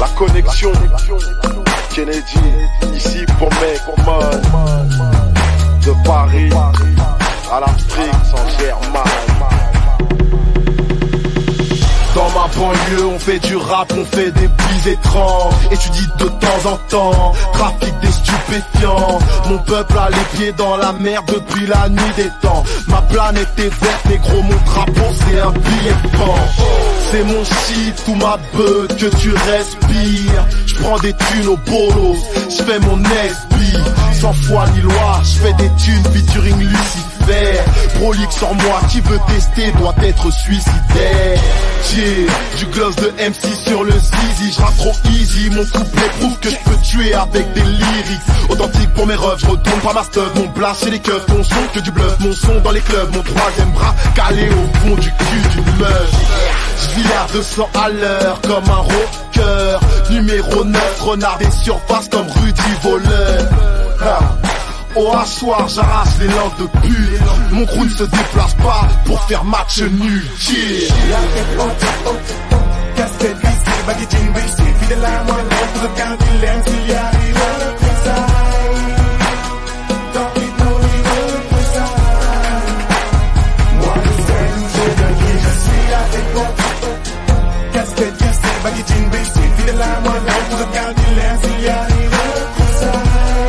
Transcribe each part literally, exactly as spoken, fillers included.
La connexion, Kennedy, ici pour mes commandes. De Paris à l'Afrique sans Germain. Dans ma banlieue on fait du rap, on fait des bis étranges. Étudie de temps en temps, trafic des stupéfiants. Mon peuple a les pieds dans la mer depuis la nuit des temps. Ma planète est verte, négro, mon drapeau c'est un billet de banque. C'est mon shit ou ma beute que tu respires. J'prends des thunes au bolos, j'fais mon S B. Sans foi ni loi, j'fais des thunes featuring Lucifer. Prolixe sur moi, qui veut tester doit être suicidaire. J'ai du gloss de M C sur le zizi, j'rappe trop easy. Mon couplet prouve que j'peux tuer avec des lyrics. Authentique pour mes refs, j'retourne pas ma stuff. Mon blast chez les keufs, mon son que du bluff. Mon son dans les clubs, mon troisième bras calé au fond du cul d'une meuf. J'vis à deux cents à l'heure comme un rocker. Numéro neuf, renard des surfaces comme Rudy Voleur. Ha. Au hachoir, j'arrache les langues de pute. Mon crew ne se déplace pas pour faire match nul. Yeah. La tête haute, haute, casquette vissée, baguette jean baissée. Fidèle à moi, l'homme pour le camp qu'il aime. S'il y arrive à le présaille, tant pis pour lui le présaille. Moi je sais d'où je viens, qui je suis. La tête haute, casquette vissée, baguette jean baissée. Fidèle à moi, l'homme pour le camp qu'il aime. S'il y arrive à le présaille.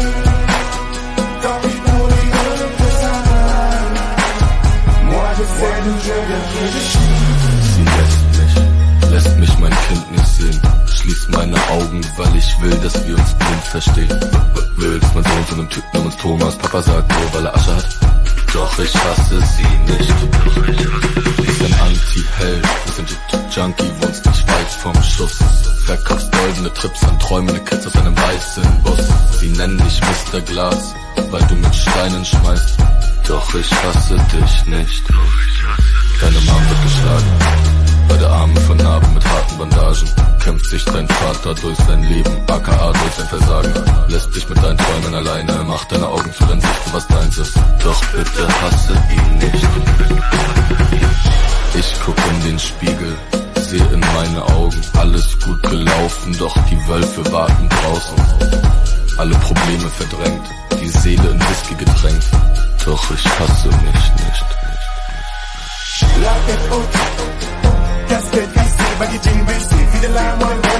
Sie lässt mich, lässt mich mein Kind nicht sehen. Schließ meine Augen, weil ich will, dass wir uns blind verstehen. Willst mein Sohn zu einem Typen namens Thomas? Papa sagt nur, weil er Asche hat. Doch ich hasse sie nicht. Sie ist ein Anti-Held, ist ein Junkie, wohnst nicht weit vom Schuss. Verkaufst goldene Trips an träumende Kids aus einem weißen Bus. Sie nennen dich Mister Glas, weil du mit Steinen schmeißt. Doch ich hasse dich nicht. Deine Mom wird geschlagen, beide Arme von Narben mit harten Bandagen. Kämpft sich dein Vater durch sein Leben, aka durch sein Versagen. Lässt dich mit deinen Träumen alleine, macht deine Augen zu, dann siehst du, was deins ist. Doch bitte hasse ihn nicht. Ich guck in den Spiegel, sehe in meine Augen, alles gut gelaufen, doch die Wölfe warten draußen. Alle Probleme verdrängt, die Seele in Whisky getränkt. Doch ich hasse mich nicht. La tête haute, casquette vissée, baguette jean baissée. Fidèle à moi,